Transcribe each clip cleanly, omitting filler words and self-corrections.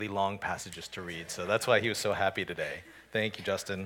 long passages to read, so that's why he was so happy today. Thank you, Justin.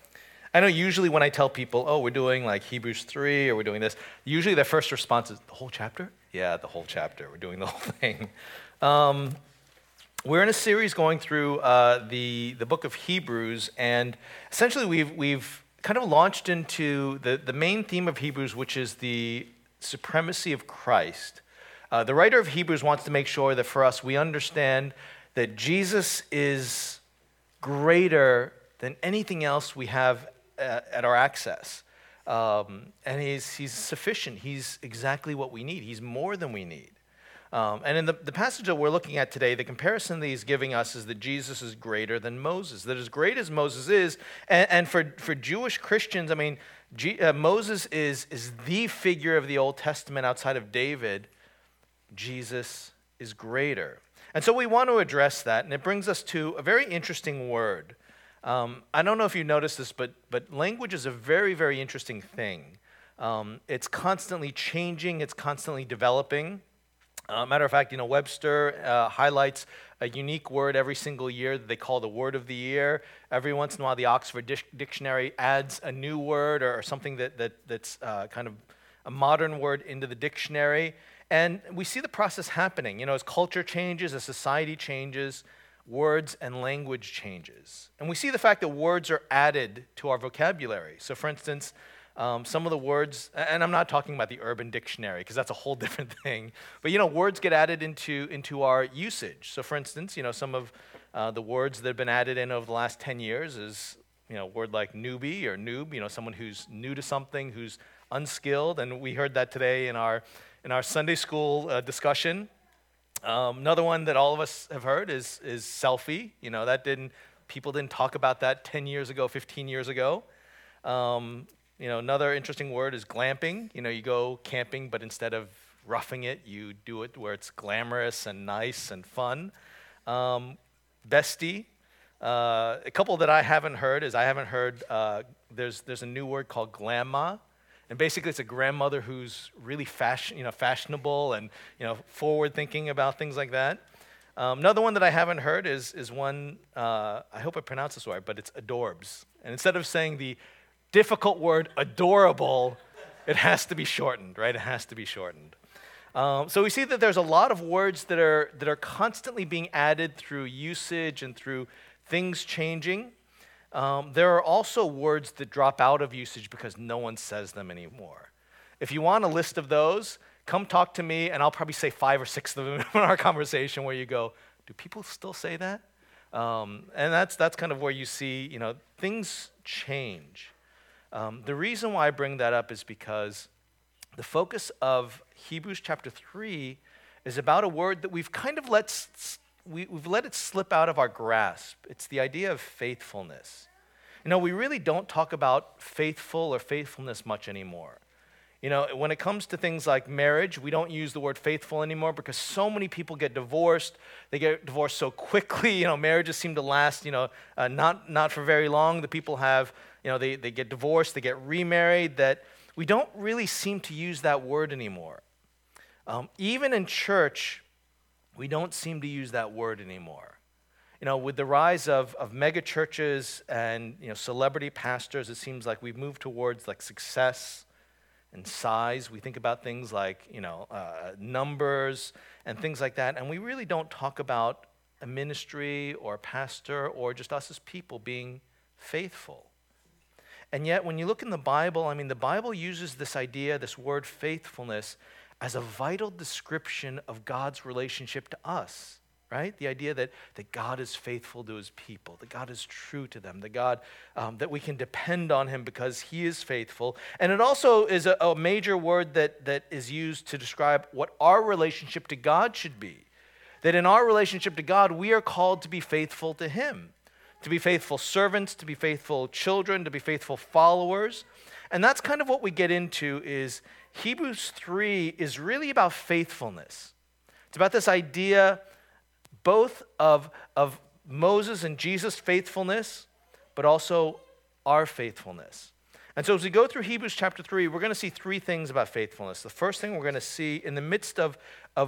I know usually when I tell people, oh, we're doing like Hebrews 3 or we're doing this, usually their first response is, the whole chapter? Yeah, the whole chapter. We're doing the whole thing. We're in a series going through the book of Hebrews, and essentially we've kind of launched into the main theme of Hebrews, which is the supremacy of Christ. The writer of Hebrews wants to make sure that for us we understand that Jesus is greater than anything else we have at our access. And he's sufficient. He's exactly what we need. He's more than we need. And in the passage that we're looking at today, the comparison that he's giving us is that Jesus is greater than Moses. That as great as Moses is, and for Jewish Christians, I mean, Moses is the figure of the Old Testament outside of David. Jesus is greater. And so we want to address that, and it brings us to a very interesting word. I don't know if you noticed this, but language is a very, very interesting thing. It's constantly changing. It's constantly developing. Matter of fact, Webster highlights a unique word every single year that they call the word of the year. Every once in a while, the Oxford Dictionary adds a new word or something that's kind of a modern word into the dictionary. And we see the process happening. As culture changes, as society changes, words and language changes. And we see the fact that words are added to our vocabulary. So for instance, some of the words, and I'm not talking about the Urban Dictionary because that's a whole different thing, but words get added into our usage. So for instance, some of the words that have been added in over the last 10 years is, a word like newbie or noob, someone who's new to something, who's unskilled, and we heard that today in our Sunday school discussion. Another one that all of us have heard is selfie. People didn't talk about that 10 years ago, 15 years ago. Another interesting word is glamping. You go camping, but instead of roughing it, you do it where it's glamorous and nice and fun. Bestie. A couple that I haven't heard there's a new word called glamma. And basically, it's a grandmother who's really fashionable and forward-thinking about things like that. Another one that I haven't heard is one. I hope I pronounce this right, but it's adorbs. And instead of saying the difficult word adorable, it has to be shortened, right? It has to be shortened. So we see that there's a lot of words that are constantly being added through usage and through things changing. There are also words that drop out of usage because no one says them anymore. If you want a list of those, come talk to me, and I'll probably say 5 or 6 of them in our conversation where you go, do people still say that? And that's kind of where you see, things change. The reason why I bring that up is because the focus of Hebrews chapter 3 is about a word that we've kind of we've let it slip out of our grasp. It's the idea of faithfulness. We really don't talk about faithful or faithfulness much anymore. When it comes to things like marriage, we don't use the word faithful anymore because so many people get divorced. They get divorced so quickly. Marriages seem to last, not for very long. The people have, they get divorced, they get remarried, that we don't really seem to use that word anymore. Even in church, we don't seem to use that word anymore. With the rise of mega churches and celebrity pastors, it seems like we've moved towards like success and size. We think about things like numbers and things like that, and we really don't talk about a ministry or a pastor or just us as people being faithful. And yet, when you look in the Bible, the Bible uses this idea, this word faithfulness, as a vital description of God's relationship to us, right? The idea that God is faithful to his people, that God is true to them, that God, that we can depend on him because he is faithful. And it also is a major word that is used to describe what our relationship to God should be. That in our relationship to God, we are called to be faithful to him, to be faithful servants, to be faithful children, to be faithful followers. And that's kind of what we get into is Hebrews 3 is really about faithfulness. It's about this idea both of Moses and Jesus' faithfulness, but also our faithfulness. And so as we go through Hebrews chapter 3, we're going to see three things about faithfulness. The first thing we're going to see in the midst of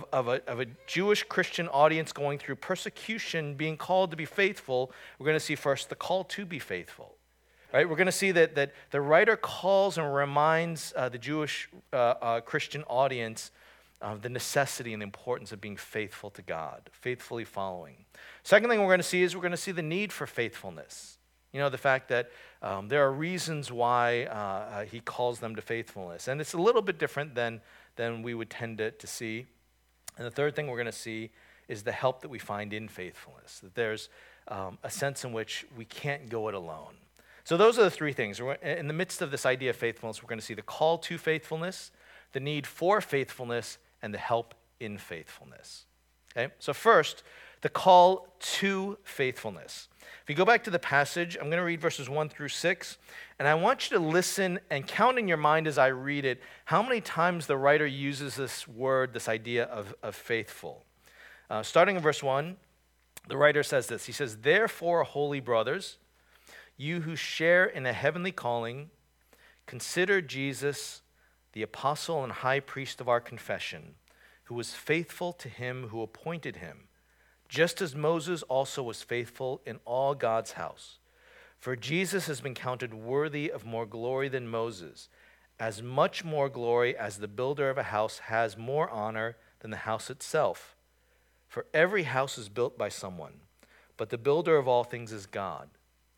a Jewish Christian audience going through persecution, being called to be faithful, we're going to see first the call to be faithful. Right? We're going to see that the writer calls and reminds the Jewish Christian audience of the necessity and the importance of being faithful to God, faithfully following. Second thing we're going to see is we're going to see the need for faithfulness. You know, the fact that there are reasons why he calls them to faithfulness. And it's a little bit different than we would tend to see. And the third thing we're going to see is the help that we find in faithfulness, that there's a sense in which we can't go it alone. So those are the three things. In the midst of this idea of faithfulness, we're going to see the call to faithfulness, the need for faithfulness, and the help in faithfulness. Okay? So first, the call to faithfulness. If you go back to the passage, I'm going to read verses 1 through 6, and I want you to listen and count in your mind as I read it how many times the writer uses this word, this idea of faithful. Starting in verse 1, the writer says this. He says, "Therefore, holy brothers, you who share in a heavenly calling, consider Jesus, the apostle and high priest of our confession, who was faithful to him who appointed him, just as Moses also was faithful in all God's house. For Jesus has been counted worthy of more glory than Moses, as much more glory as the builder of a house has more honor than the house itself. For every house is built by someone, but the builder of all things is God.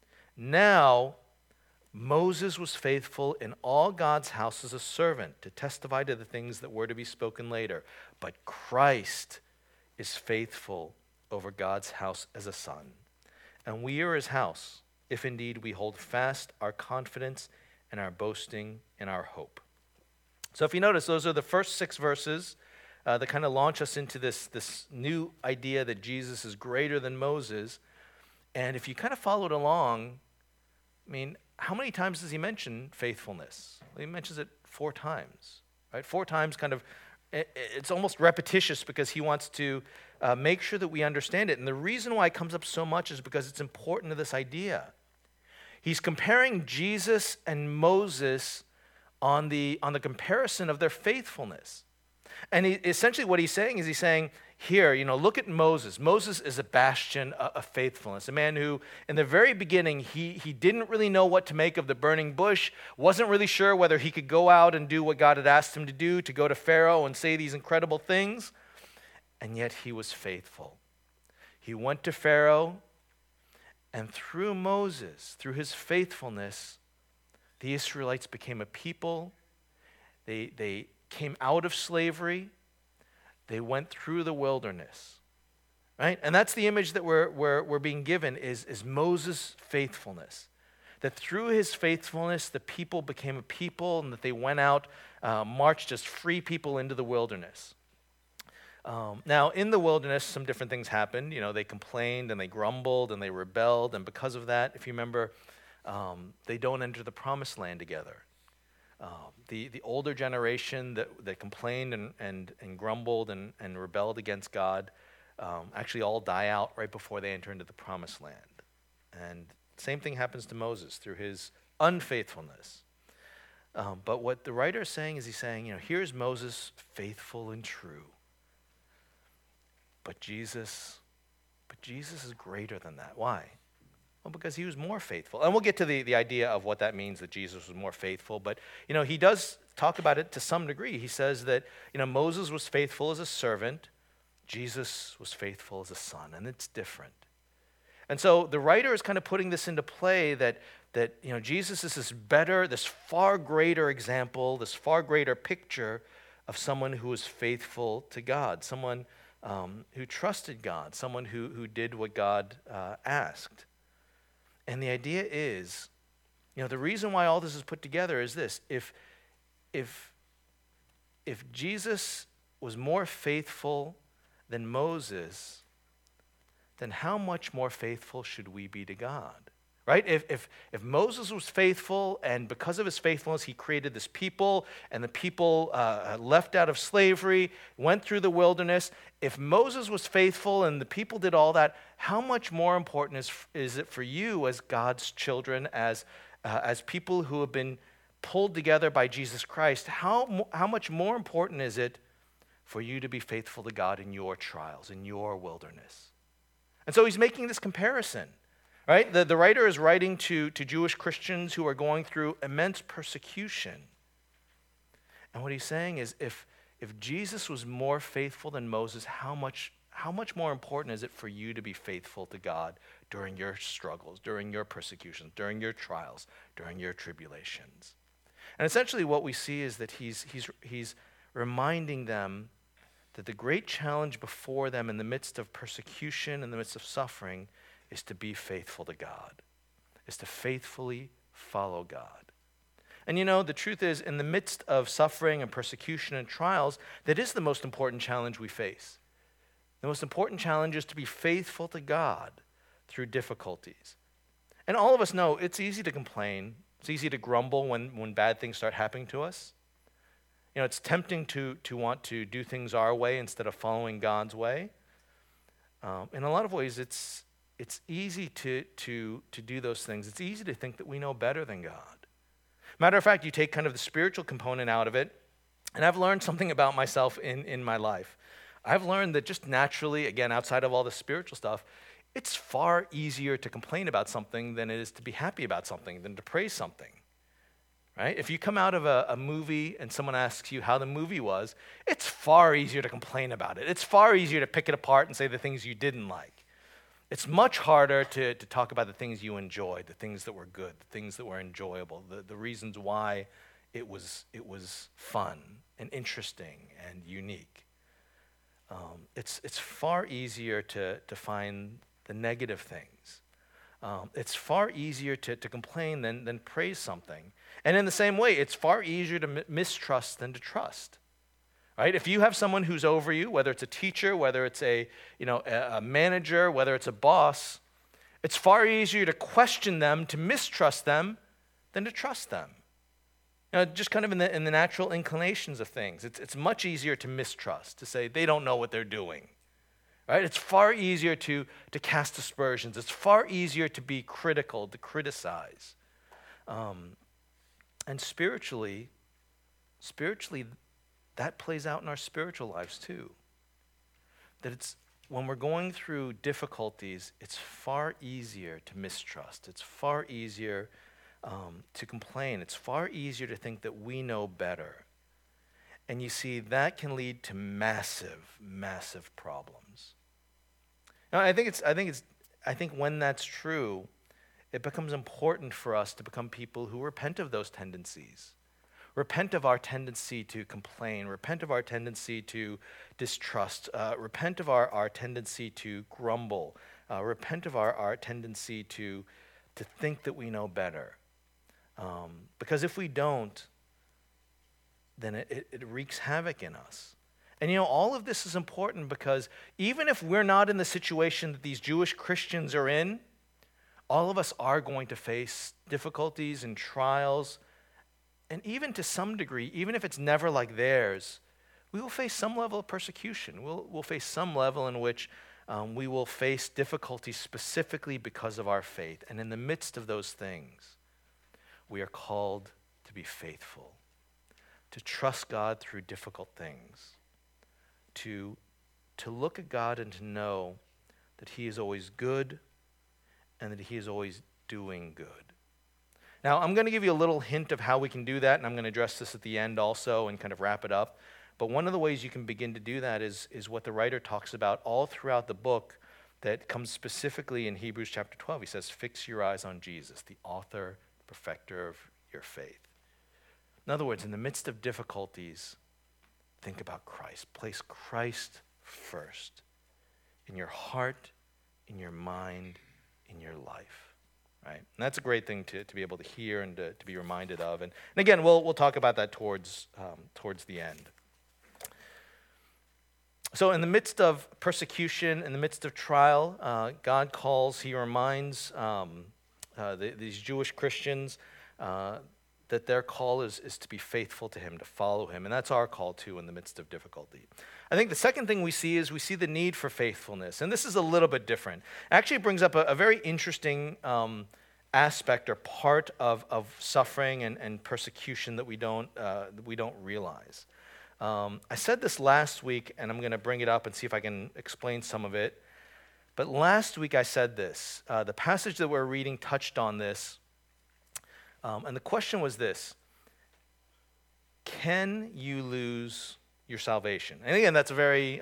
Now, Moses was faithful in all God's house as a servant to testify to the things that were to be spoken later. But Christ is faithful over God's house as a son. And we are his house, if indeed we hold fast our confidence and our boasting in our hope." So if you notice, those are the first 6 verses that kind of launch us into this new idea that Jesus is greater than Moses. And if you kind of followed along, I mean, how many times does he mention faithfulness? Well, he mentions it 4 times, right? 4 times kind of, it's almost repetitious because he wants to make sure that we understand it. And the reason why it comes up so much is because it's important to this idea. He's comparing Jesus and Moses on the comparison of their faithfulness. And essentially what he's saying is here, look at Moses. Moses is a bastion of faithfulness, a man who, in the very beginning, he didn't really know what to make of the burning bush, wasn't really sure whether he could go out and do what God had asked him to do, to go to Pharaoh and say these incredible things, and yet he was faithful. He went to Pharaoh, and through Moses, through his faithfulness, the Israelites became a people. They came out of slavery. They went through the wilderness, right? And that's the image that we're being given is Moses' faithfulness. That through his faithfulness, the people became a people, and that they went out, marched as free people into the wilderness. Now, in the wilderness, some different things happened. They complained and they grumbled and they rebelled, and because of that, if you remember, they don't enter the promised land together. The older generation that complained and grumbled and rebelled against God actually all die out right before they enter into the promised land. And same thing happens to Moses through his unfaithfulness. But what the writer is saying is here's Moses faithful and true. But Jesus is greater than that. Why? Well, because he was more faithful. And we'll get to the idea of what that means, that Jesus was more faithful. But, he does talk about it to some degree. He says that, Moses was faithful as a servant. Jesus was faithful as a son. And it's different. And so the writer is kind of putting this into play that Jesus is this far greater example, this far greater picture of someone who was faithful to God, someone who trusted God, someone who did what God asked. And the idea is, the reason why all this is put together is this. If Jesus was more faithful than Moses, then how much more faithful should we be to God? Right? If Moses was faithful, and because of his faithfulness, he created this people, and the people left out of slavery, went through the wilderness. If Moses was faithful and the people did all that, how much more important is it for you as God's children, as people who have been pulled together by Jesus Christ, how much more important is it for you to be faithful to God in your trials, in your wilderness? And so he's making this comparison, right? The writer is writing to Jewish Christians who are going through immense persecution. And what he's saying is, if Jesus was more faithful than Moses, how much more important is it for you to be faithful to God during your struggles, during your persecutions, during your trials, during your tribulations? And essentially what we see is that he's reminding them that the great challenge before them in the midst of persecution, in the midst of suffering, is to be faithful to God, is to faithfully follow God. And the truth is, in the midst of suffering and persecution and trials, that is the most important challenge we face. The most important challenge is to be faithful to God through difficulties. And all of us know it's easy to complain. It's easy to grumble when bad things start happening to us. It's tempting to want to do things our way instead of following God's way. In a lot of ways, it's easy to do those things. It's easy to think that we know better than God. Matter of fact, you take kind of the spiritual component out of it, and I've learned something about myself in my life. I've learned that just naturally, again, outside of all the spiritual stuff, it's far easier to complain about something than it is to be happy about something, than to praise something. Right? If you come out of a movie and someone asks you how the movie was, it's far easier to complain about it. It's far easier to pick it apart and say the things you didn't like. It's much harder to talk about the things you enjoyed, the things that were good, the things that were enjoyable, the reasons why it was fun and interesting and unique. It's far easier to find the negative things. It's far easier to complain than praise something. And in the same way, it's far easier to mistrust than to trust. Right? If you have someone who's over you, whether it's a teacher, whether it's a manager, whether it's a boss, it's far easier to question them, to mistrust them, than to trust them. Just kind of in the natural inclinations of things. It's much easier to mistrust, to say they don't know what they're doing. Right? It's far easier to cast aspersions. It's far easier to be critical, to criticize. And spiritually, that plays out in our spiritual lives too. That it's when we're going through difficulties, it's far easier to mistrust. It's far easier to complain. It's far easier to think that we know better. And you see, that can lead to massive, massive problems. Now, I think when that's true, it becomes important for us to become people who repent of those tendencies. Repent of our tendency to complain. Repent of our tendency to distrust. Repent of our tendency to grumble. Repent of our tendency to think that we know better. Because if we don't, then it wreaks havoc in us. And all of this is important because even if we're not in the situation that these Jewish Christians are in, all of us are going to face difficulties and trials. And even to some degree, even if it's never like theirs, we will face some level of persecution. We'll face some level in which we will face difficulties specifically because of our faith. And in the midst of those things, we are called to be faithful, to trust God through difficult things, to look at God and to know that He is always good and that He is always doing good. Now, I'm going to give you a little hint of how we can do that, and I'm going to address this at the end also and kind of wrap it up. But one of the ways you can begin to do that is what the writer talks about all throughout the book that comes specifically in Hebrews chapter 12. He says, fix your eyes on Jesus, the author, perfecter of your faith. In other words, in the midst of difficulties, think about Christ. Place Christ first in your heart, in your mind, in your life. Right? And that's a great thing to be able to hear and to be reminded of. And again, we'll talk about that towards the end. So in the midst of persecution, in the midst of trial, God calls, He reminds these Jewish Christians that their call is to be faithful to Him, to follow Him. And that's our call too in the midst of difficulty. I think the second thing we see is we see the need for faithfulness. And this is a little bit different. Actually, it brings up a very interesting aspect or part of suffering and persecution that we don't realize. I said this last week, and I'm going to bring it up and see if I can explain some of it. But last week I said this. The passage that we're reading touched on this, and the question was this: can you lose your salvation? And again, that's a very,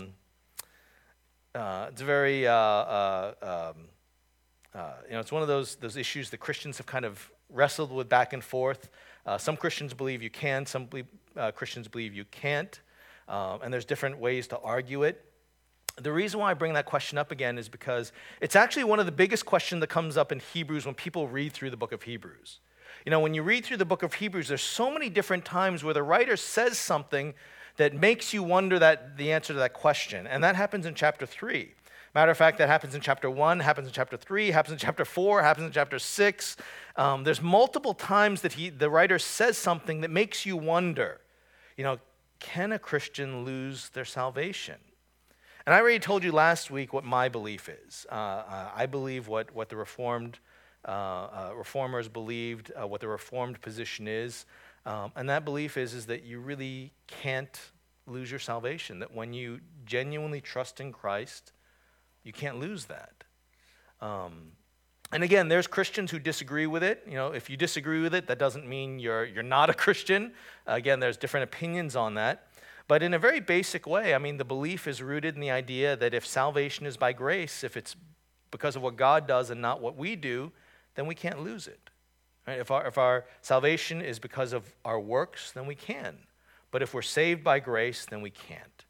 it's one of those issues that Christians have kind of wrestled with back and forth. Some Christians believe you can, some Christians believe you can't, and there's different ways to argue it. The reason why I bring that question up again is because it's actually one of the biggest questions that comes up in Hebrews when people read through the book of Hebrews. You know, when you read through the book of Hebrews, there's so many different times where the writer says something that makes you wonder the answer to that question, and that happens in chapter 3. Matter of fact, that happens in chapter 1, happens in chapter 3, happens in chapter 4, happens in chapter 6. There's multiple times that the writer says something that makes you wonder, can a Christian lose their salvation? And I already told you last week what my belief is. I believe what the reformers believed, what the reformed position is. And that belief is that you really can't lose your salvation, that when you genuinely trust in Christ, you can't lose that. And again, there's Christians who disagree with it. If you disagree with it, that doesn't mean you're not a Christian. Again, there's different opinions on that. But in a very basic way, the belief is rooted in the idea that if salvation is by grace, if it's because of what God does and not what we do, then we can't lose it. Right? If our salvation is because of our works, then we can. But if we're saved by grace, then we can't.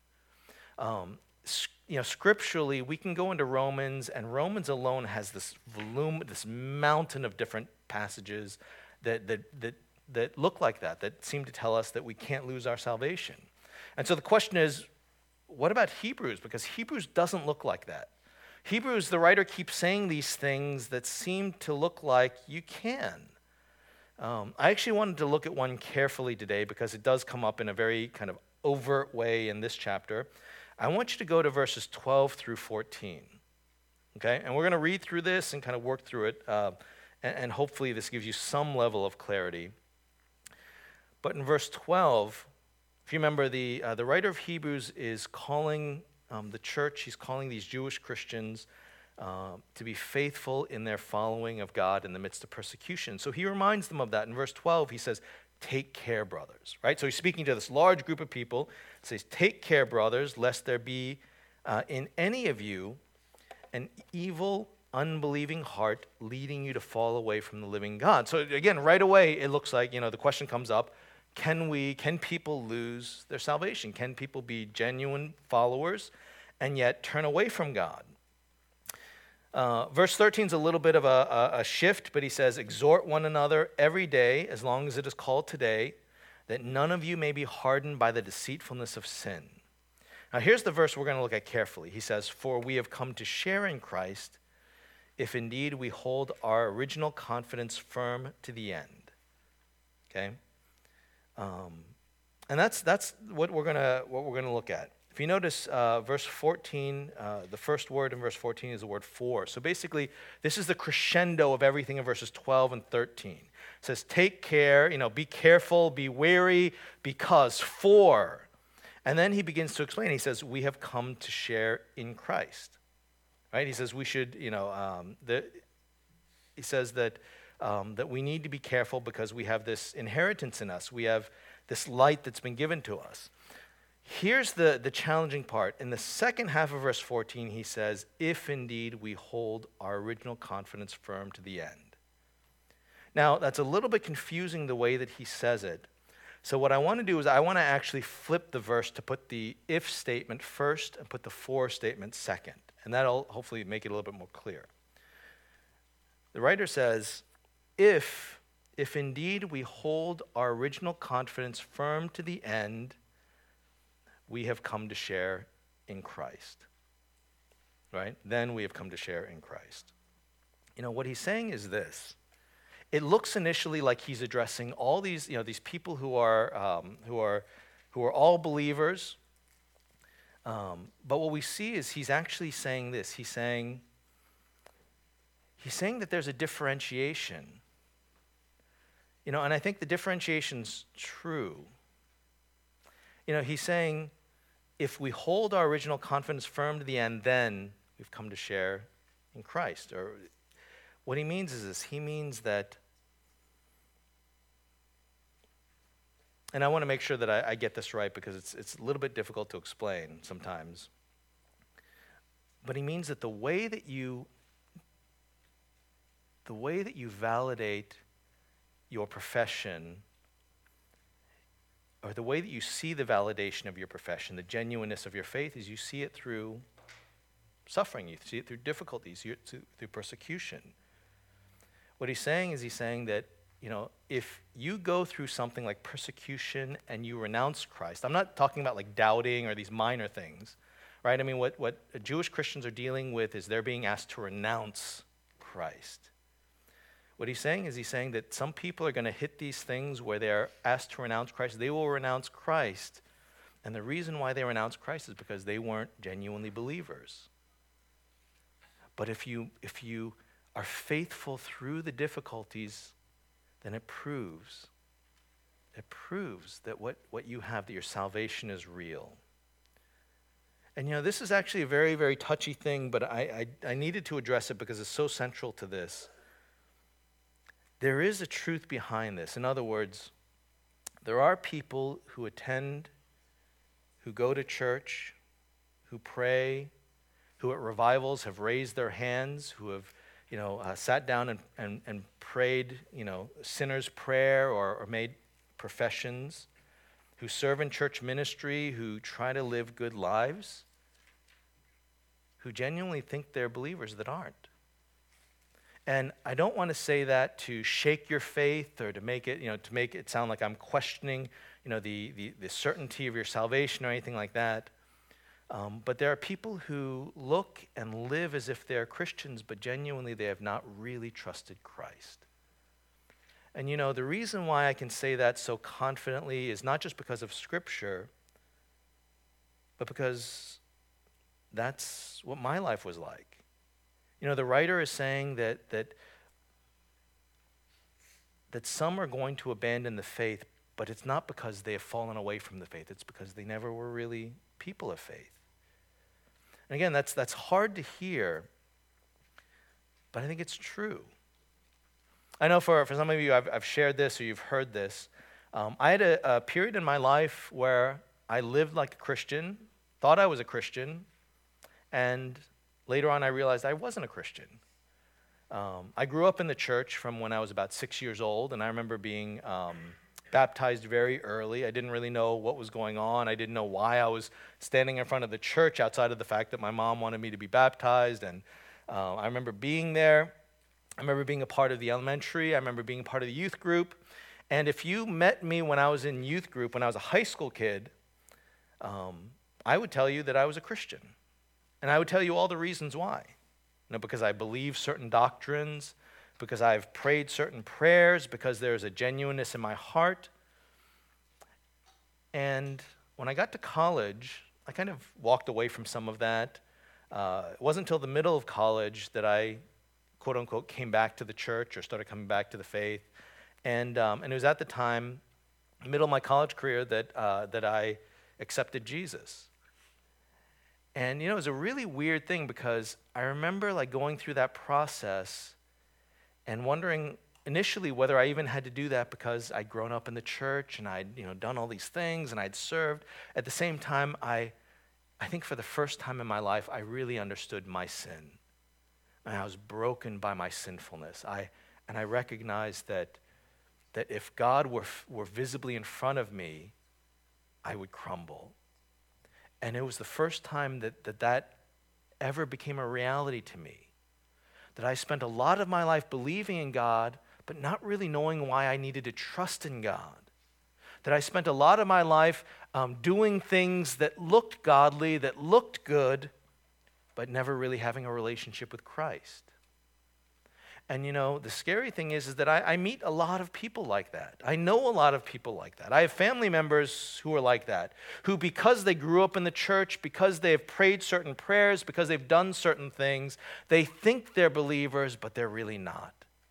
Scripturally, we can go into Romans, and Romans alone has this mountain of different passages that look like that seem to tell us that we can't lose our salvation. And so the question is, what about Hebrews? Because Hebrews doesn't look like that. Hebrews, the writer keeps saying these things that seem to look like you can. I actually wanted to look at one carefully today because it does come up in a very kind of overt way in this chapter. I want you to go to verses 12 through 14. Okay? And we're going to read through this and kind of work through it, and hopefully this gives you some level of clarity. But in verse 12, if you remember, the writer of Hebrews is calling the church, he's calling these Jewish Christians to be faithful in their following of God in the midst of persecution. So he reminds them of that. In verse 12, he says, take care, brothers, right? So he's speaking to this large group of people. He says, take care, brothers, lest there be in any of you an evil, unbelieving heart leading you to fall away from the living God. So again, right away, it looks like, the question comes up, can people lose their salvation? Can people be genuine followers and yet turn away from God? Verse 13 is a little bit of a shift, but he says, exhort one another every day, as long as it is called today, that none of you may be hardened by the deceitfulness of sin. Now here's the verse we're going to look at carefully. He says, for we have come to share in Christ, if indeed we hold our original confidence firm to the end. Okay? And that's what we're gonna look at. If you notice verse 14, the first word in verse 14 is the word for. So basically, this is the crescendo of everything in verses 12 and 13. It says, take care, be careful, be wary, because for. And then he begins to explain. He says, we have come to share in Christ. Right? He says we should, he says that we need to be careful because we have this inheritance in us. We have this light that's been given to us. Here's the challenging part. In the second half of verse 14, he says, if indeed we hold our original confidence firm to the end. Now, that's a little bit confusing the way that he says it. So what I want to do is I want to actually flip the verse to put the if statement first and put the for statement second. And that'll hopefully make it a little bit more clear. The writer says, if indeed we hold our original confidence firm to the end, we have come to share in Christ. Right? Then we have come to share in Christ. What he's saying is this. It looks initially like he's addressing all these, these people who are all believers. But what we see is he's actually saying this. He's he's saying that there's a differentiation. And I think the differentiation's true. He's saying if we hold our original confidence firm to the end, then we've come to share in Christ. Or what he means is this. He means that, and I want to make sure that I get this right because it's a little bit difficult to explain sometimes. But he means that the way that you validate your profession, or the way that you see the validation of your profession, the genuineness of your faith, is you see it through suffering, you see it through difficulties, through persecution. What he's saying is that, if you go through something like persecution and you renounce Christ, I'm not talking about like doubting or these minor things, right? I mean, what Jewish Christians are dealing with is they're being asked to renounce Christ. What he's saying that some people are going to hit these things where they're asked to renounce Christ. They will renounce Christ. And the reason why they renounce Christ is because they weren't genuinely believers. But if you are faithful through the difficulties, then it proves that what you have, that your salvation is real. And this is actually a very, very touchy thing, but I needed to address it because it's so central to this. There is a truth behind this. In other words, there are people who attend, who go to church, who pray, who at revivals have raised their hands, who have sat down and prayed, sinner's prayer or made professions, who serve in church ministry, who try to live good lives, who genuinely think they're believers that aren't. And I don't want to say that to shake your faith or to make it sound like I'm questioning, the certainty of your salvation or anything like that. But there are people who look and live as if they're Christians, but genuinely they have not really trusted Christ. And the reason why I can say that so confidently is not just because of Scripture, but because that's what my life was like. The writer is saying that some are going to abandon the faith, but it's not because they have fallen away from the faith. It's because they never were really people of faith. And again, that's hard to hear, but I think it's true. I know for some of you, I've shared this or you've heard this. I had a period in my life where I lived like a Christian, thought I was a Christian, and later on I realized I wasn't a Christian. I grew up in the church from when I was about 6 years old, and I remember being baptized very early. I didn't really know what was going on. I didn't know why I was standing in front of the church outside of the fact that my mom wanted me to be baptized. And I remember being there. I remember being a part of the elementary. I remember being a part of the youth group. And if you met me when I was in youth group, when I was a high school kid, I would tell you that I was a Christian. And I would tell you all the reasons why. Because I believe certain doctrines, because I've prayed certain prayers, because there's a genuineness in my heart. And when I got to college, I kind of walked away from some of that. It wasn't until the middle of college that I, quote unquote, came back to the church or started coming back to the faith. And it was at the time, middle of my college career, that I accepted Jesus. And, it was a really weird thing because I remember going through that process and wondering initially whether I even had to do that because I'd grown up in the church and I'd, done all these things and I'd served. At the same time, I think for the first time in my life, I really understood my sin. And I was broken by my sinfulness. And I recognized that if God were visibly in front of me, I would crumble. And it was the first time that ever became a reality to me. That I spent a lot of my life believing in God, but not really knowing why I needed to trust in God. That I spent a lot of my life doing things that looked godly, that looked good, but never really having a relationship with Christ. And the scary thing is that I meet a lot of people like that. I know a lot of people like that. I have family members who are like that, who because they grew up in the church, because they've prayed certain prayers, because they've done certain things, they think they're believers, but they're really not.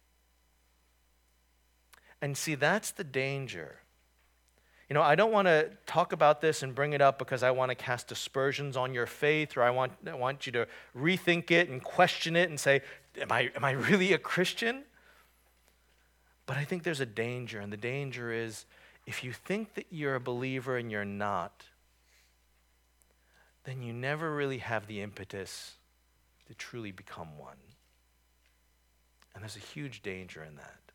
And see, that's the danger. I don't want to talk about this and bring it up because I want to cast aspersions on your faith, or I want you to rethink it and question it and say, am I really a Christian? But I think there's a danger, and the danger is if you think that you're a believer and you're not, then you never really have the impetus to truly become one. And there's a huge danger in that.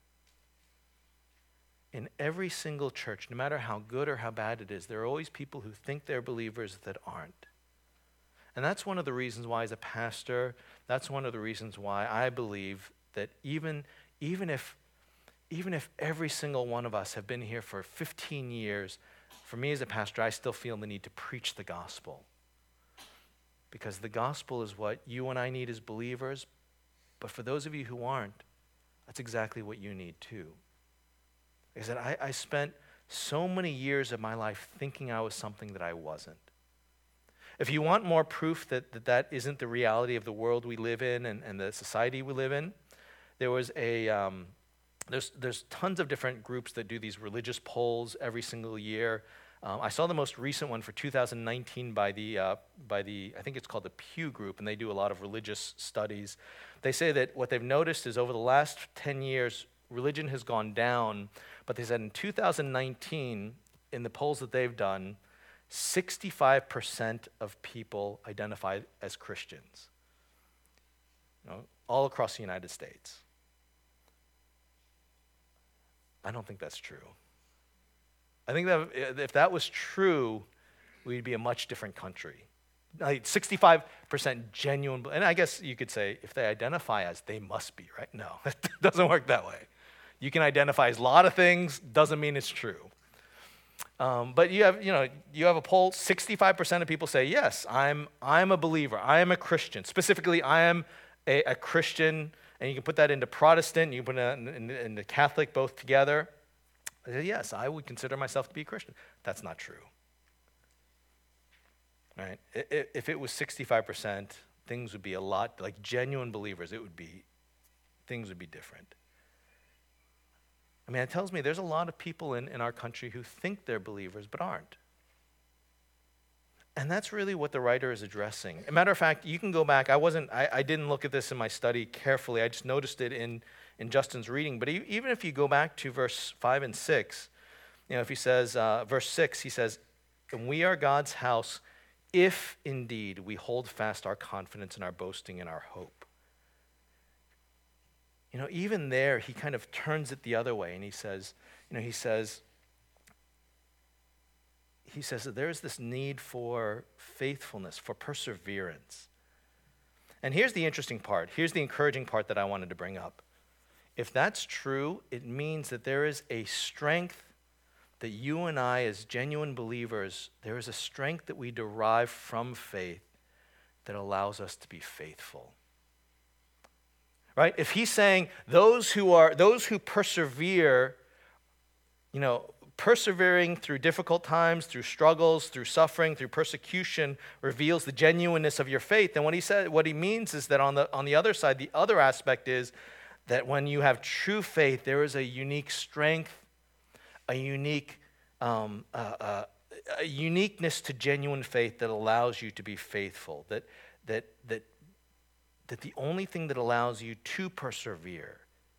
In every single church, no matter how good or how bad it is, there are always people who think they're believers that aren't. And that's one of the reasons why, as a pastor, that's one of the reasons why I believe that even if every single one of us have been here for 15 years, for me as a pastor, I still feel the need to preach the gospel. Because the gospel is what you and I need as believers, but for those of you who aren't, that's exactly what you need too. Like I said, I spent so many years of my life thinking I was something that I wasn't. If you want more proof that isn't the reality of the world we live in and the society we live in, there was there's tons of different groups that do these religious polls every single year. I saw the most recent one for 2019 by the I think it's called the Pew Group, and they do a lot of religious studies. They say that what they've noticed is over the last 10 years, religion has gone down, but they said in 2019, in the polls that they've done, 65% of people identify as Christians, all across the United States. I don't think that's true. I think that if that was true, we'd be a much different country. Like 65% genuine, and I guess you could say if they identify as, they must be, right? No, it doesn't work that way. You can identify as a lot of things, doesn't mean it's true. But you have a poll, 65% of people say, yes, I'm a believer, I am a Christian. Specifically, I am a Christian, and you can put that into Protestant, you can put it into Catholic, both together. I say, yes, I would consider myself to be a Christian. That's not true. Right? If it was 65%, things would be a lot, like genuine believers, things would be different. I mean, it tells me there's a lot of people in our country who think they're believers but aren't. And that's really what the writer is addressing. As a matter of fact, you can go back. I didn't look at this in my study carefully. I just noticed it in Justin's reading. But even if you go back to verse 5 and 6, if he says, verse 6, he says, and we are God's house if indeed we hold fast our confidence and our boasting and our hope. Even there, he kind of turns it the other way, and he says that there is this need for faithfulness, for perseverance. And here's the interesting part. Here's the encouraging part that I wanted to bring up. If that's true, it means that there is a strength that you and I, as genuine believers, there is a strength that we derive from faith that allows us to be faithful. Right? If he's saying those who persevere, persevering through difficult times, through struggles, through suffering, through persecution, reveals the genuineness of your faith, then what he means is that on the other side, the other aspect is that when you have true faith, there is a unique strength, a unique a uniqueness to genuine faith that allows you to be faithful. That the only thing that allows you to persevere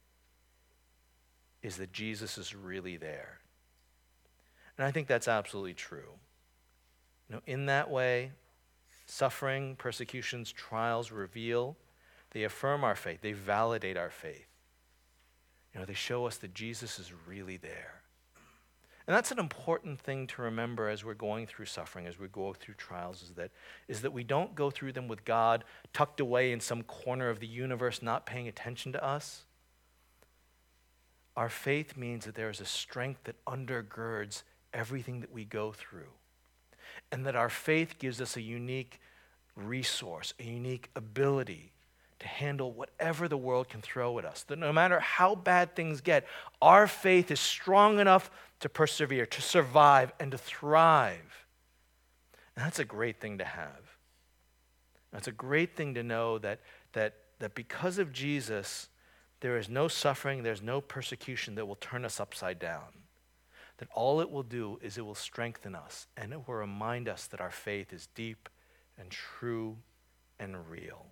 is that Jesus is really there. And I think that's absolutely true. In that way, suffering, persecutions, trials they affirm our faith, they validate our faith. They show us that Jesus is really there. And that's an important thing to remember as we're going through suffering, as we go through trials, is that we don't go through them with God tucked away in some corner of the universe, not paying attention to us. Our faith means that there is a strength that undergirds everything that we go through. And that our faith gives us a unique resource, a unique ability to handle whatever the world can throw at us. That no matter how bad things get, our faith is strong enough to persevere, to survive, and to thrive. And that's a great thing to have. That's a great thing to know that because of Jesus, there is no suffering, there's no persecution that will turn us upside down. That all it will do is it will strengthen us, and it will remind us that our faith is deep and true and real.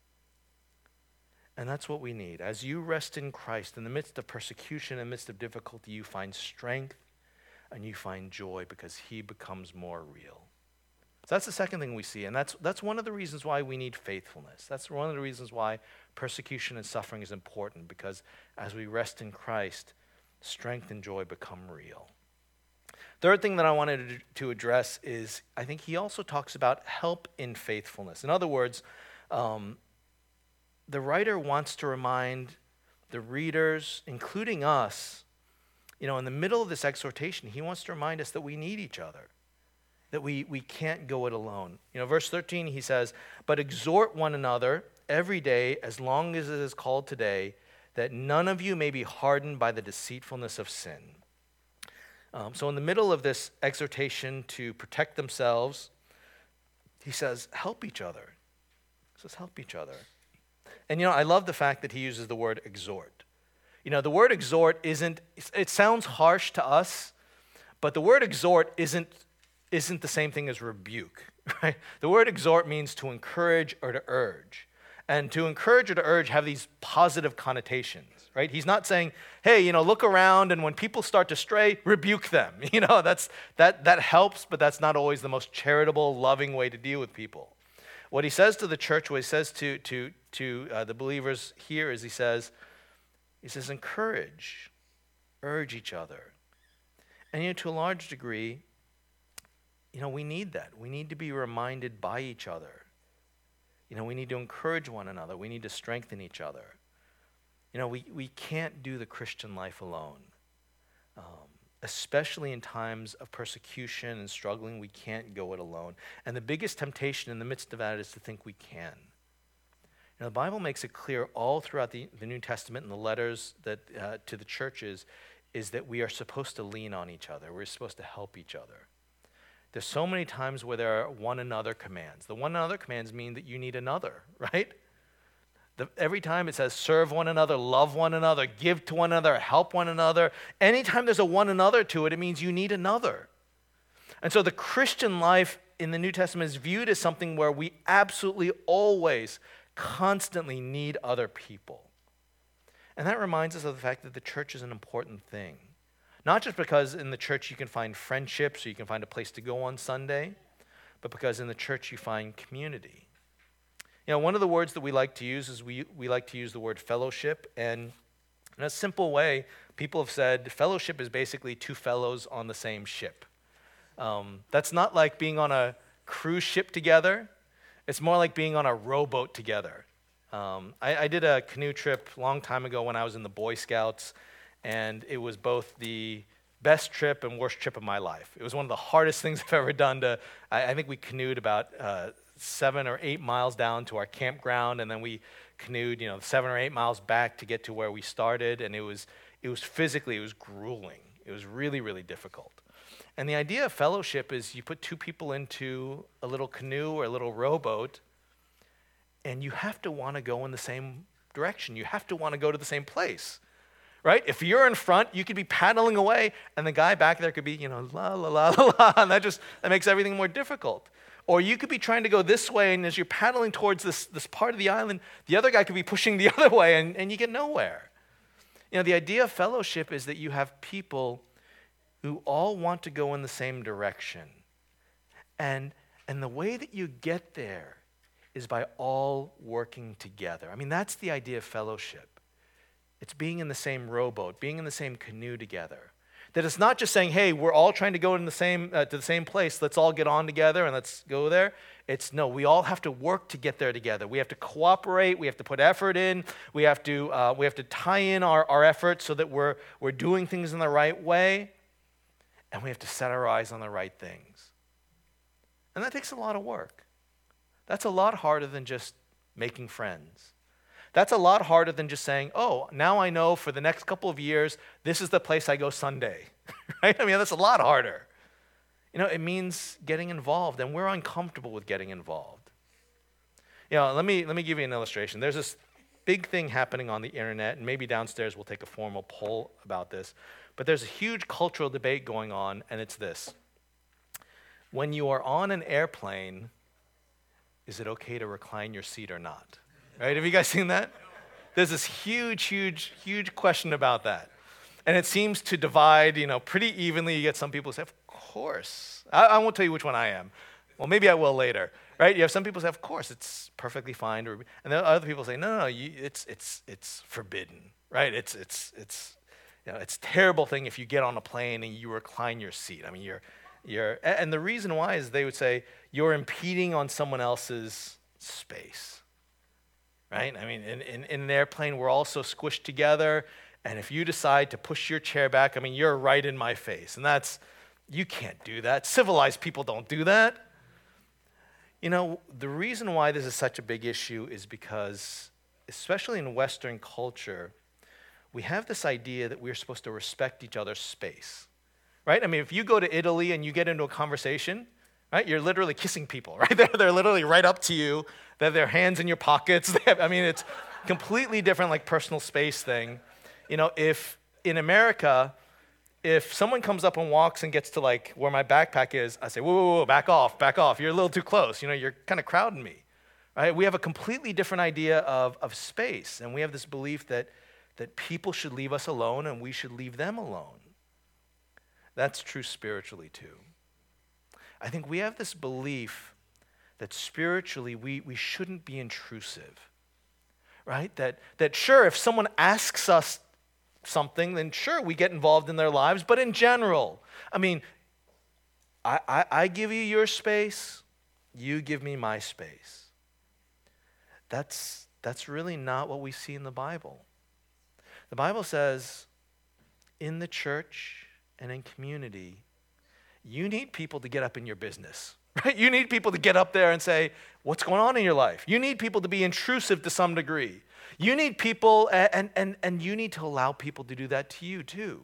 And that's what we need. As you rest in Christ, in the midst of persecution, in the midst of difficulty, you find strength and you find joy because he becomes more real. So that's the second thing we see, and that's one of the reasons why we need faithfulness. That's one of the reasons why persecution and suffering is important, because as we rest in Christ, strength and joy become real. Third thing that I wanted to address is, I think he also talks about help in faithfulness. In other words, the writer wants to remind the readers, including us, in the middle of this exhortation, he wants to remind us that we need each other, that we can't go it alone. Verse 13, he says, "But exhort one another every day, as long as it is called today, that none of you may be hardened by the deceitfulness of sin." So in the middle of this exhortation to protect themselves, he says, help each other. He says, help each other. And I love the fact that he uses the word exhort. The word exhort it sounds harsh to us, but the word exhort isn't the same thing as rebuke, right? The word exhort means to encourage or to urge. And to encourage or to urge have these positive connotations, right? He's not saying, hey, look around, and when people start to stray, rebuke them. That helps, but that's not always the most charitable, loving way to deal with people. What he says to the church, what he says to the believers here is he says, encourage, urge each other. And to a large degree, we need that. We need to be reminded by each other. We need to encourage one another. We need to strengthen each other. We can't do the Christian life alone. Especially in times of persecution and struggling, we can't go it alone. And the biggest temptation in the midst of that is to think we can. The Bible makes it clear all throughout the New Testament and the letters that to the churches is that we are supposed to lean on each other. We're supposed to help each other. There's so many times where there are one another commands. The one another commands mean that you need another, right? Every time it says serve one another, love one another, give to one another, help one another. Anytime there's a one another to it, it means you need another. And so the Christian life in the New Testament is viewed as something where we absolutely always, constantly need other people. And that reminds us of the fact that the church is an important thing. Not just because in the church you can find friendships or you can find a place to go on Sunday, but because in the church you find community. One of the words that we like to use is we like to use the word fellowship. And in a simple way, people have said fellowship is basically two fellows on the same ship. That's not like being on a cruise ship together. It's more like being on a rowboat together. I did a canoe trip a long time ago when I was in the Boy Scouts. And it was both the best trip and worst trip of my life. It was one of the hardest things I've ever done. I think we canoed about 7 or 8 miles down to our campground, and then we canoed 7 or 8 miles back to get to where we started. And it was physically, it was grueling. It was really, really difficult. And the idea of fellowship is you put two people into a little canoe or a little rowboat, and you have to want to go in the same direction. You have to want to go to the same place. Right? If you're in front, you could be paddling away, and the guy back there could be, la, la, la, la, la, and that makes everything more difficult. Or you could be trying to go this way, and as you're paddling towards this part of the island, the other guy could be pushing the other way, and you get nowhere. The idea of fellowship is that you have people who all want to go in the same direction. And the way that you get there is by all working together. That's the idea of fellowship. It's being in the same rowboat, being in the same canoe together. That it's not just saying, hey, we're all trying to go to the same place, let's all get on together and let's go there. It's no, we all have to work to get there together. We have to cooperate, we have to put effort in, we have to tie in our efforts so that we're doing things in the right way, and we have to set our eyes on the right things. And that takes a lot of work. That's a lot harder than just making friends. That's a lot harder than just saying, oh, now I know for the next couple of years, this is the place I go Sunday, right? I mean, that's a lot harder. It means getting involved, and we're uncomfortable with getting involved. Let me give you an illustration. There's this big thing happening on the internet, and maybe downstairs we'll take a formal poll about this, but there's a huge cultural debate going on, and it's this. When you are on an airplane, is it okay to recline your seat or not? Right? Have you guys seen that? There's this huge question about that. And it seems to divide, pretty evenly. You get some people who say, of course. I won't tell you which one I am. Well, maybe I will later. Right? You have some people who say, of course, it's perfectly fine. And then other people say, no, it's forbidden. Right? It's a terrible thing if you get on a plane and you recline your seat. I mean, and the reason why is they would say you're impeding on someone else's space. Right? I mean, in an airplane, we're all so squished together. And if you decide to push your chair back, I mean, you're right in my face. And you can't do that. Civilized people don't do that. The reason why this is such a big issue is because, especially in Western culture, we have this idea that we're supposed to respect each other's space. Right? I mean, if you go to Italy and you get into a conversation, right, you're literally kissing people, right? They're literally right up to you. They have their hands in your pockets. It's completely different, like personal space thing. If in America, if someone comes up and walks and gets to like where my backpack is, I say, whoa, back off. You're a little too close. You're kind of crowding me, right? We have a completely different idea of space, and we have this belief that people should leave us alone and we should leave them alone. That's true spiritually too. I think we have this belief that spiritually we shouldn't be intrusive, right? That sure, if someone asks us something, then sure, we get involved in their lives, but in general, I mean, I give you your space, you give me my space. That's really not what we see in the Bible. The Bible says in the church and in community, you need people to get up in your business, right? You need people to get up there and say, what's going on in your life? You need people to be intrusive to some degree. You need people, and you need to allow people to do that to you too.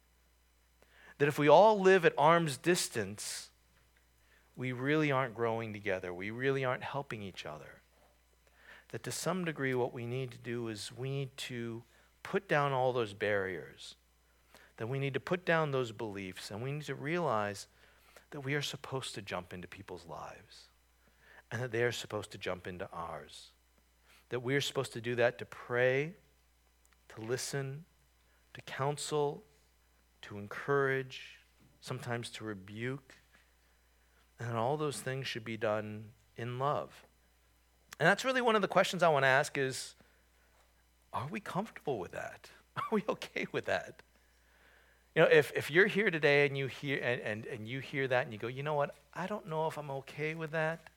That if we all live at arm's distance, we really aren't growing together. We really aren't helping each other. That to some degree what we need to do is we need to put down all those barriers. That we need to put down those beliefs, and we need to realize that we are supposed to jump into people's lives and that they are supposed to jump into ours. That we are supposed to do that to pray, to listen, to counsel, to encourage, sometimes to rebuke. And all those things should be done in love. And that's really one of the questions I want to ask is, are we comfortable with that? Are we okay with that? If you're here today and you hear and you hear that and you go, you know what, I don't know if I'm okay with that.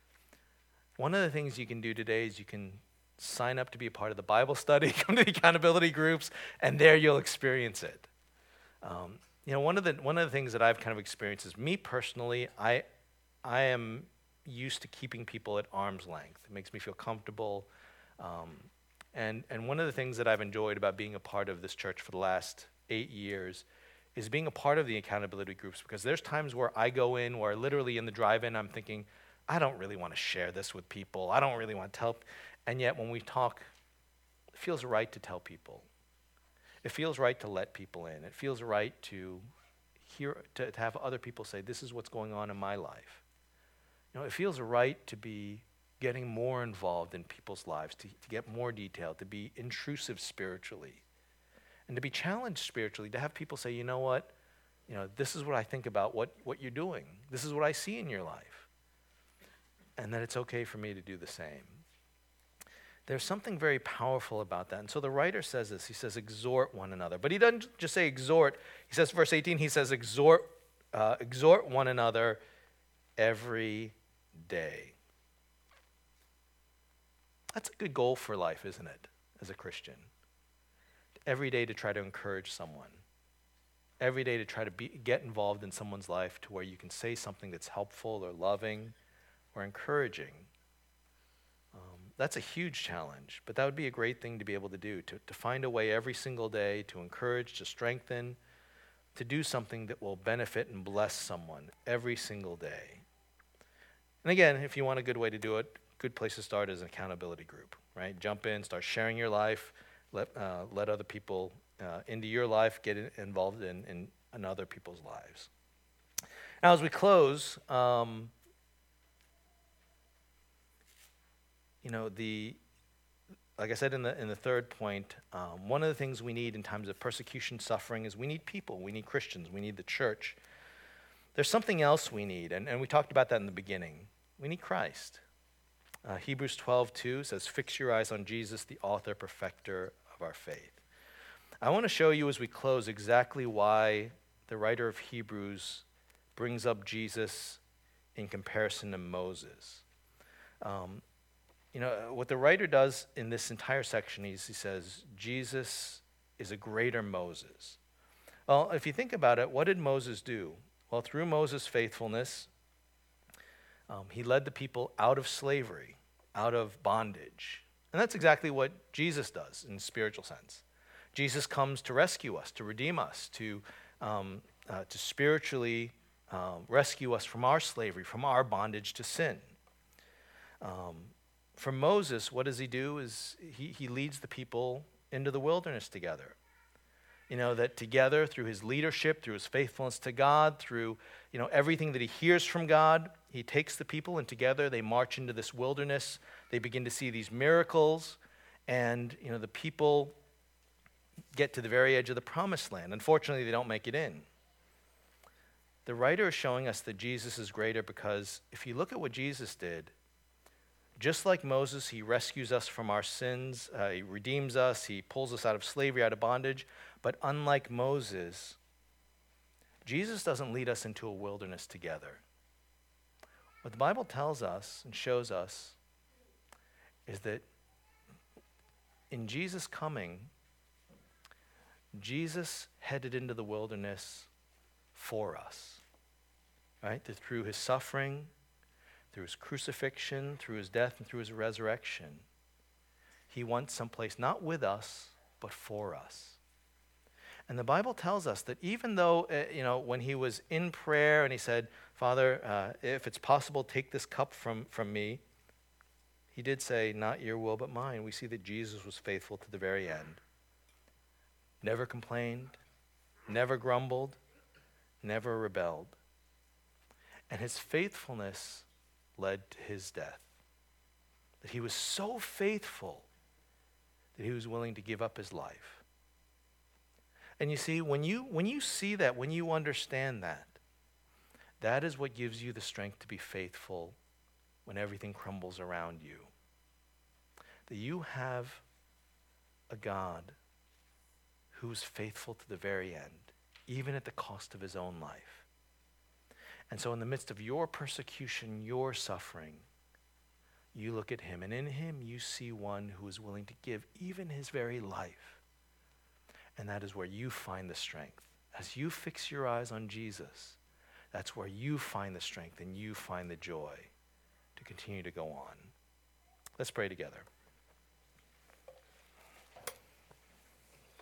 One of the things you can do today is you can sign up to be a part of the Bible study, come to the accountability groups, and there you'll experience it. One of the things that I've kind of experienced is me personally, I am used to keeping people at arm's length. It makes me feel comfortable. And one of the things that I've enjoyed about being a part of this church for the last 8 years is being a part of the accountability groups, because there's times where I go in where literally in the drive-in I'm thinking, I don't really want to share this with people. I don't really want to tell. And yet when we talk, it feels right to tell people. It feels right to let people in. It feels right to have other people say, this is what's going on in my life. It feels right to be getting more involved in people's lives, to get more detailed, to be intrusive spiritually. And to be challenged spiritually, to have people say, you know what, this is what I think about what you're doing. This is what I see in your life. And that it's okay for me to do the same. There's something very powerful about that. And so the writer says this. He says, exhort one another. But he doesn't just say exhort. He says, verse 18, he says, exhort one another every day. That's a good goal for life, isn't it, as a Christian? Every day to try to encourage someone. Every day to try to get involved in someone's life to where you can say something that's helpful or loving or encouraging. That's a huge challenge, but that would be a great thing to be able to do, to find a way every single day to encourage, to strengthen, to do something that will benefit and bless someone every single day. And again, if you want a good way to do it, good place to start is an accountability group, right? Jump in, start sharing your life, let other people into your life, get involved in other people's lives. Now, as we close, like I said in the third point, one of the things we need in times of persecution, suffering, is we need people. We need Christians. We need the church. There's something else we need, and we talked about that in the beginning. We need Christ. Hebrews 12:2 says, "Fix your eyes on Jesus, the author, perfecter of our faith." I want to show you as we close exactly why the writer of Hebrews brings up Jesus in comparison to Moses. What the writer does in this entire section is he says, Jesus is a greater Moses. Well, if you think about it, what did Moses do? Well, through Moses' faithfulness, he led the people out of slavery, out of bondage. And that's exactly what Jesus does in a spiritual sense. Jesus comes to rescue us, to redeem us, to spiritually rescue us from our slavery, from our bondage to sin. For Moses, what does he do is he leads the people into the wilderness together. That together, through his leadership, through his faithfulness to God, through everything that he hears from God, he takes the people, and together they march into this wilderness. They begin to see these miracles, and the people get to the very edge of the promised land. Unfortunately, they don't make it in. The writer is showing us that Jesus is greater because if you look at what Jesus did, just like Moses, he rescues us from our sins, he redeems us, he pulls us out of slavery, out of bondage. But unlike Moses, Jesus doesn't lead us into a wilderness together. What the Bible tells us and shows us is that in Jesus' coming, Jesus headed into the wilderness for us, right? Through his suffering, through his crucifixion, through his death, and through his resurrection, he went someplace not with us, but for us. And the Bible tells us that even though, when he was in prayer and he said, Father, if it's possible, take this cup from me, he did say, not your will, but mine. We see that Jesus was faithful to the very end. Never complained, never grumbled, never rebelled. And his faithfulness led to his death. That he was so faithful that he was willing to give up his life. And you see, when you see that, when you understand that, that is what gives you the strength to be faithful when everything crumbles around you. That you have a God who is faithful to the very end, even at the cost of his own life. And so in the midst of your persecution, your suffering, you look at him, and in him you see one who is willing to give even his very life. And that is where you find the strength. As you fix your eyes on Jesus, that's where you find the strength and you find the joy to continue to go on. Let's pray together.